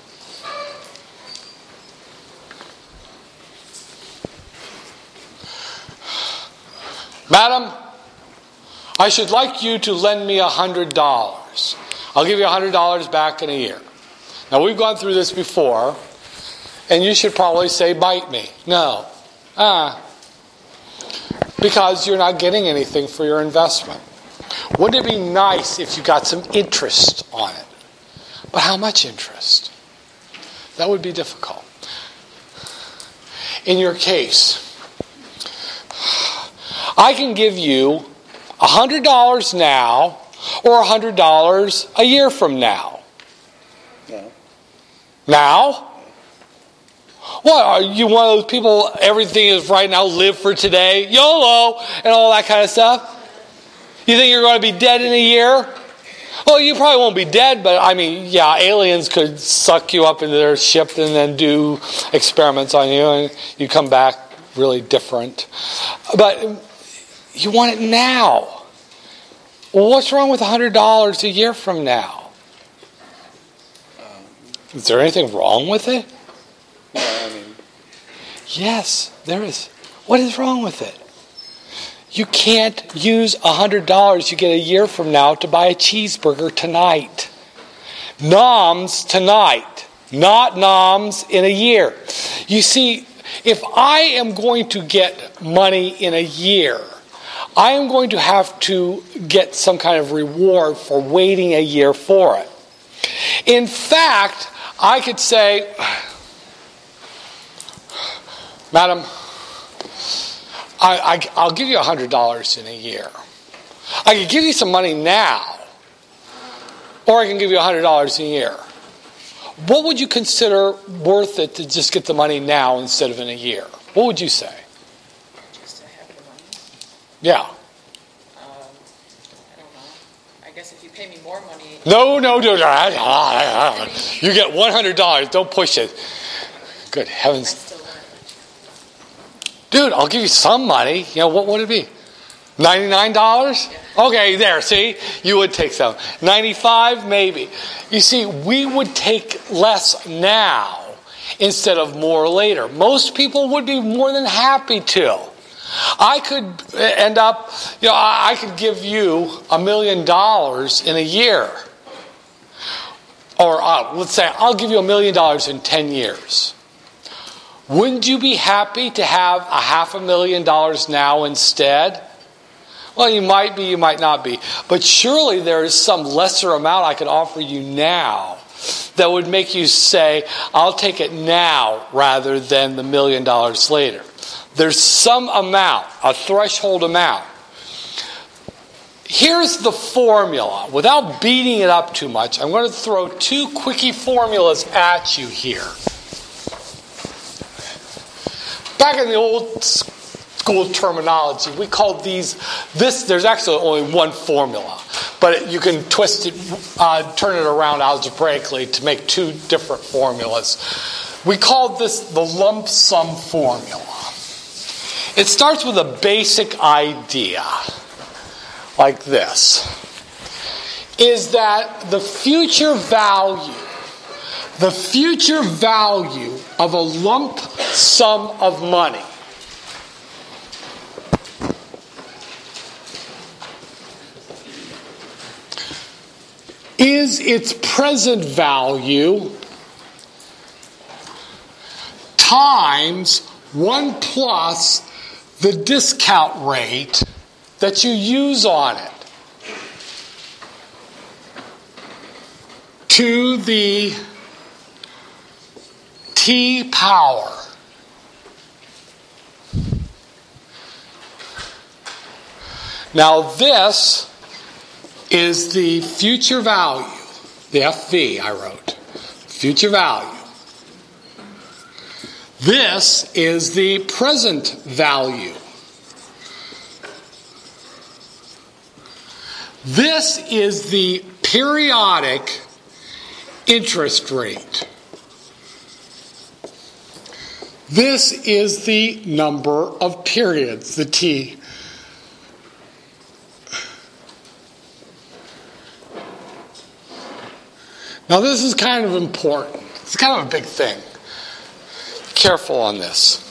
Madam, I should like you to lend me $100. I'll give you $100 back in a year. Now, we've gone through this before, and you should probably say, bite me. No. Because you're not getting anything for your investment. Wouldn't it be nice if you got some interest on it? But how much interest? That would be difficult. In your case, I can give you $100 now or $100 a year from now. No. Now? What, are you one of those people, everything is right now, live for today, YOLO, and all that kind of stuff? You think you're going to be dead in a year? Well, you probably won't be dead, but aliens could suck you up into their ship and then do experiments on you, and you come back really different. But you want it now. Well, what's wrong with $100 a year from now? Is there anything wrong with it? Yes, there is. What is wrong with it? You can't use $100 you get a year from now to buy a cheeseburger tonight. Noms tonight, not noms in a year. You see, if I am going to get money in a year, I am going to have to get some kind of reward for waiting a year for it. In fact, I could say, Madam, I'll give you $100 in a year. I can give you some money now, or I can give you $100 a year. What would you consider worth it to just get the money now instead of in a year? What would you say? Just to have the money? Yeah. I don't know. I guess if you pay me more money... No. You get $100. Don't push it. Good heavens. Dude, I'll give you some money. What would it be? $99? Yeah. Okay, there, see? You would take some. $95? Maybe. You see, we would take less now instead of more later. Most people would be more than happy to. I could end up, I could give you $1 million in a year. Or let's say, I'll give you $1 million in 10 years. Wouldn't you be happy to have $500,000 now instead? Well, you might be, you might not be. But surely there is some lesser amount I could offer you now that would make you say, I'll take it now rather than the $1 million later. There's some amount, a threshold amount. Here's the formula. Without beating it up too much, I'm going to throw two quickie formulas at you here. Back in the old school terminology, we called this, there's actually only one formula, but you can twist it, turn it around algebraically to make two different formulas. We called this the lump sum formula. It starts with a basic idea. like this, is that the future value of a lump sum of money is its present value times 1 plus the discount rate that you use on it to the t power. Now this is the future value, the FV I wrote, future value. This is the present value. This is the periodic interest rate. This is the number of periods, the T. Now this is kind of important. It's kind of a big thing. Careful on this.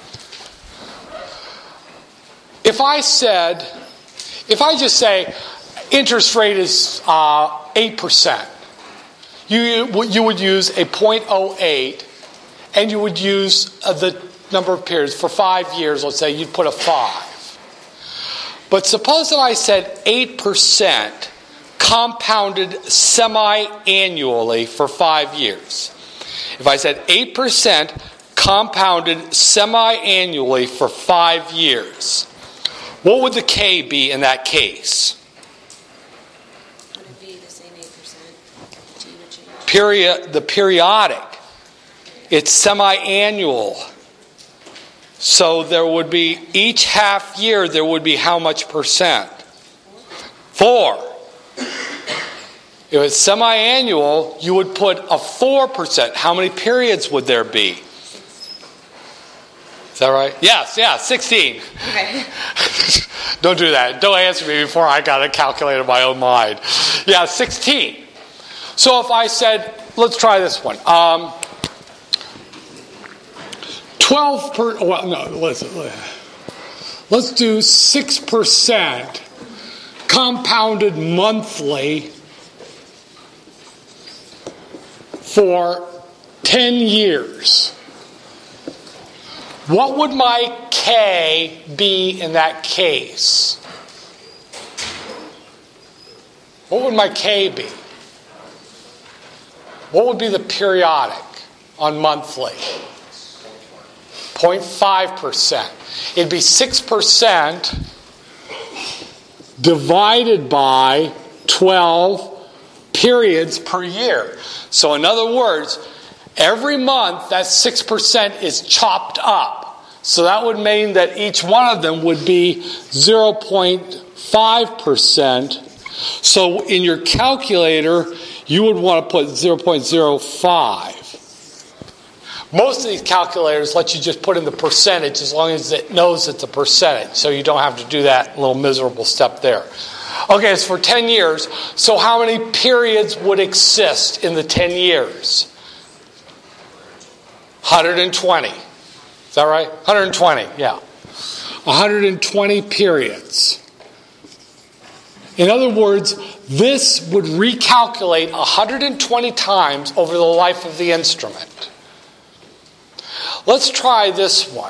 If I just say interest rate is 8%, you would use a 0.08, and you would use the number of periods for 5 years. Let's say you'd put a 5. But suppose that I said 8% compounded semi-annually for 5 years. If I said 8% compounded semi-annually for 5 years, what would the K be in that case? Would it be the same 8%? T would change. The periodic. It's semi-annual. So there would be, each half year, there would be how much percent? 4. If it's semi-annual, you would put a 4%. How many periods would there be? Is that right? Yes, 16. Okay. Don't do that. Don't answer me before I got a calculator in my own mind. Yeah, 16. So if I said, let's try this one. let's do 6% compounded monthly for 10 years. What would my K be in that case? What would my K be? What would be the periodic on monthly? 0.5%. It'd be 6% divided by 12 periods per year. So in other words, every month that 6% is chopped up. So that would mean that each one of them would be 0.5%. So in your calculator, you would want to put 0.05. Most of these calculators let you just put in the percentage as long as it knows it's a percentage. So you don't have to do that little miserable step there. Okay, it's for 10 years. So how many periods would exist in the 10 years? 120. Is that right? 120, yeah. 120 periods. In other words, this would recalculate 120 times over the life of the instrument. Let's try this one.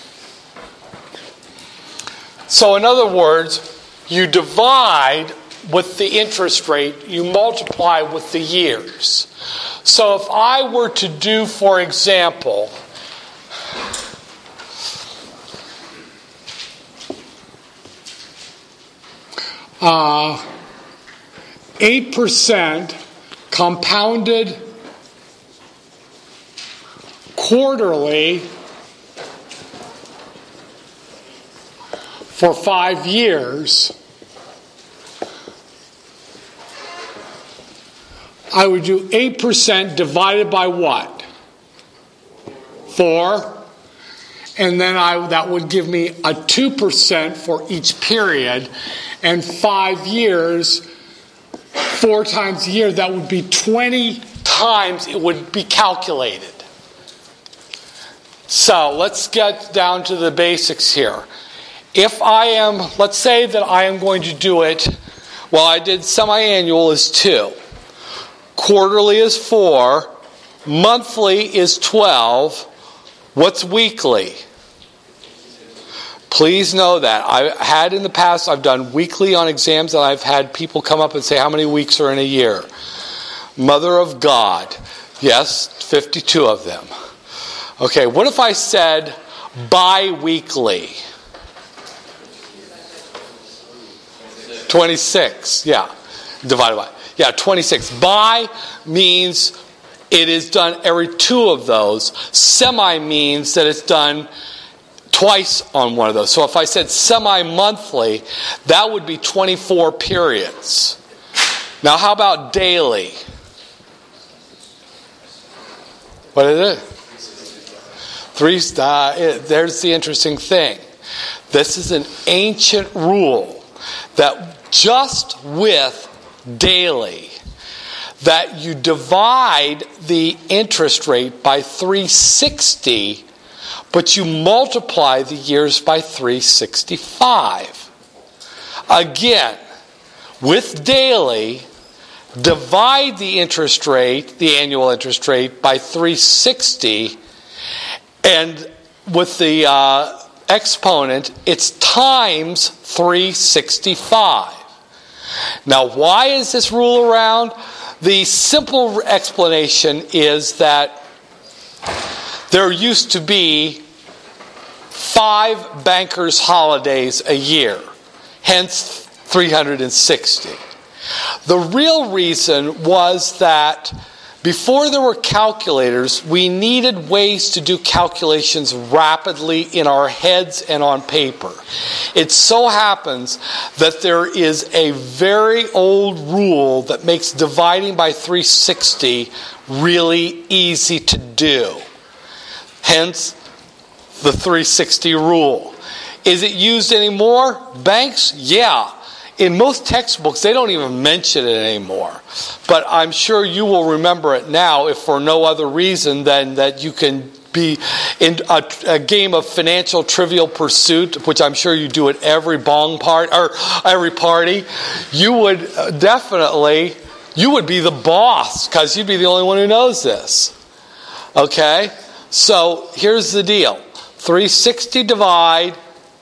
So in other words, you divide with the interest rate, you multiply with the years. So if I were to do, for example, uh, 8% compounded quarterly for 5 years, I would do 8% divided by what? 4. and then that would give me a 2% for each period, and 5 years, 4 times a year, that would be 20 times it would be calculated. So let's get down to the basics here. If let's say that I am going to do it, well, I did semi-annual is 2. Quarterly is 4. Monthly is 12. What's weekly? Please know that. In the past, I've done weekly on exams, and I've had people come up and say, how many weeks are in a year? Mother of God. Yes, 52 of them. Okay, what if I said bi-weekly? 26, yeah. Divided by, 26. Bi means it is done every 2 of those. Semi means that it's done twice on one of those. So if I said semi-monthly, that would be 24 periods. Now how about daily? What is it? There's the interesting thing. This is an ancient rule that just with daily, that you divide the interest rate by 360, but you multiply the years by 365. Again, with daily, divide the interest rate, the annual interest rate, by 360, and with the exponent, it's times 365. Now, why is this rule around? The simple explanation is that there used to be 5 bankers' holidays a year, hence 360. The real reason was that before there were calculators, we needed ways to do calculations rapidly in our heads and on paper. It so happens that there is a very old rule that makes dividing by 360 really easy to do. Hence, the 360 rule. Is it used anymore? Banks? Yeah. In most textbooks, they don't even mention it anymore. But I'm sure you will remember it now, if for no other reason than that you can be in a game of financial trivial pursuit, which I'm sure you do at every every party. You would you would be the boss, because you'd be the only one who knows this. Okay? So here's the deal. 360 divide,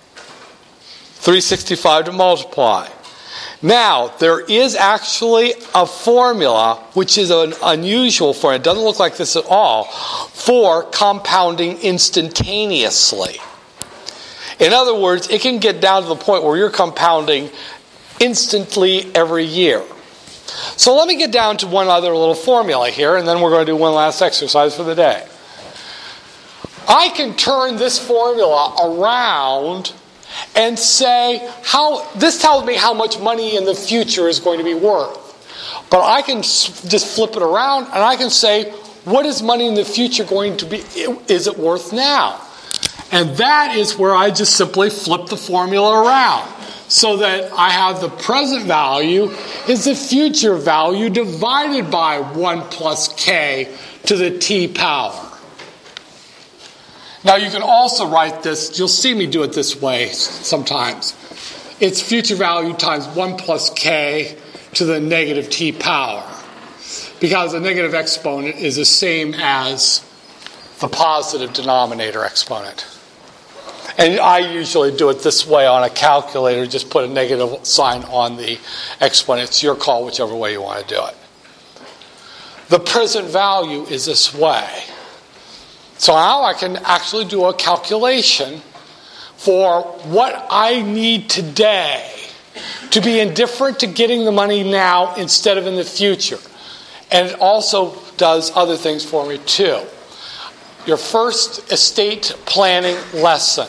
365 to multiply. Now, there is actually a formula, which is an unusual formula, it doesn't look like this at all, for compounding instantaneously. In other words, it can get down to the point where you're compounding instantly every year. So let me get down to one other little formula here, and then we're going to do one last exercise for the day. I can turn this formula around and say, this tells me how much money in the future is going to be worth. But I can just flip it around and I can say, what is money in the future going to be? Is it worth now? And that is where I just simply flip the formula around. So that I have the present value is the future value divided by 1 plus k to the t power. Now you can also write this, you'll see me do it this way sometimes. It's future value times 1 plus k to the negative t power. Because the negative exponent is the same as the positive denominator exponent. And I usually do it this way on a calculator, just put a negative sign on the exponent. It's your call, whichever way you want to do it. The present value is this way. So now I can actually do a calculation for what I need today to be indifferent to getting the money now instead of in the future. And it also does other things for me too. Your first estate planning lesson.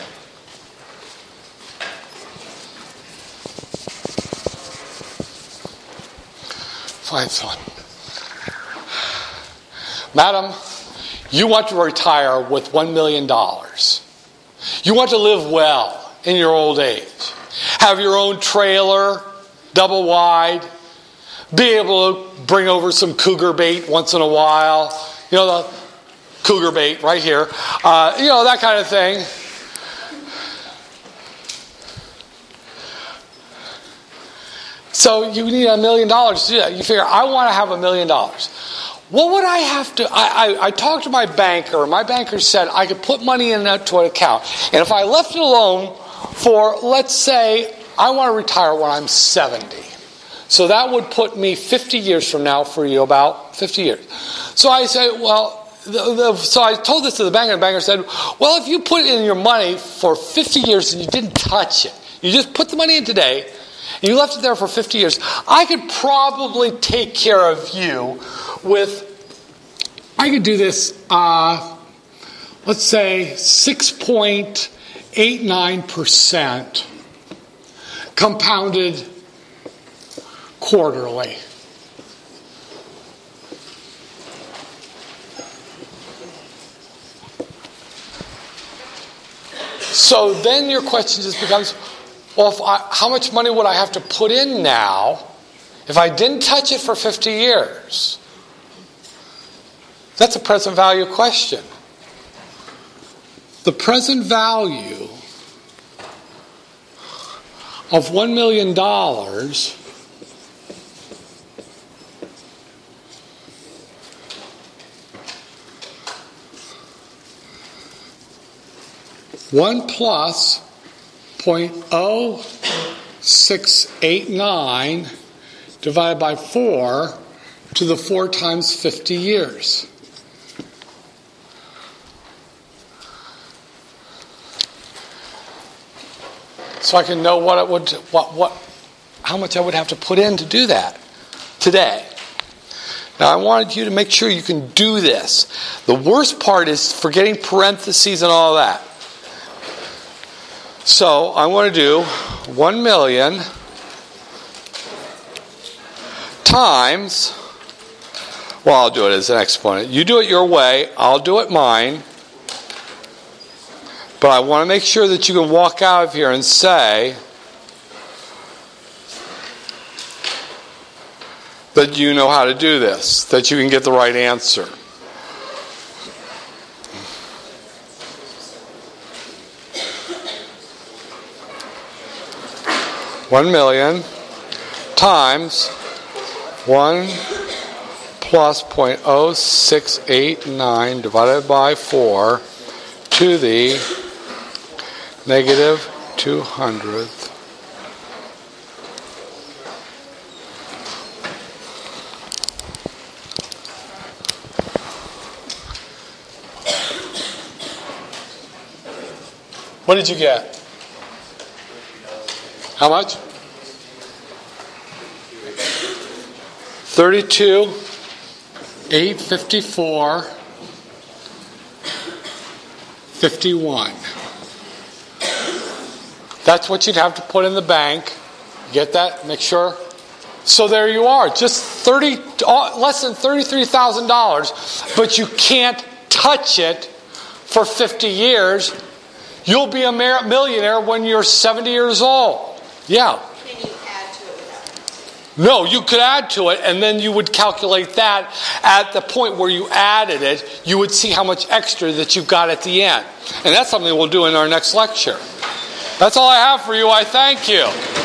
Find someone. Madam, you want to retire with $1 million. You want to live well in your old age. Have your own trailer, double wide. Be able to bring over some cougar bait once in a while. You know, the cougar bait right here. You know, that kind of thing. So you need $1 million to do that. You figure, I want to have $1 million. What would I have to... I talked to my banker. My banker said I could put money into an account. And if I left it alone for, let's say, I want to retire when I'm 70. So that would put me 50 years from now for you, about 50 years. So I said, well... So I told this to the banker, and the banker said, well, if you put in your money for 50 years and you didn't touch it, you just put the money in today, and you left it there for 50 years, I could probably take care of you with, I could do this, let's say 6.89% compounded quarterly. So then your question just becomes, well, how much money would I have to put in now if I didn't touch it for 50 years? That's a present value question. The present value of $1 million (1 plus 0.0689 divided by 4 to the 4 times 50 years. So I can know what it would, how much I would have to put in to do that today. Now I wanted you to make sure you can do this. The worst part is forgetting parentheses and all that. So I want to do 1 million times, well, I'll do it as an exponent. You do it your way, I'll do it mine. But I want to make sure that you can walk out of here and say that you know how to do this, that you can get the right answer. $1 million times 1 plus 0.0689 divided by 4 to the negative 200th. What did you get? How much? 32,854.51. That's what you'd have to put in the bank. Get that? Make sure. So there you are, just less than $33,000, but you can't touch it for 50 years. You'll be a millionaire when you're 70 years old. Yeah. Can you add to it without? No, you could add to it, and then you would calculate that at the point where you added it. You would see how much extra that you've got at the end. And that's something we'll do in our next lecture. That's all I have for you. I thank you.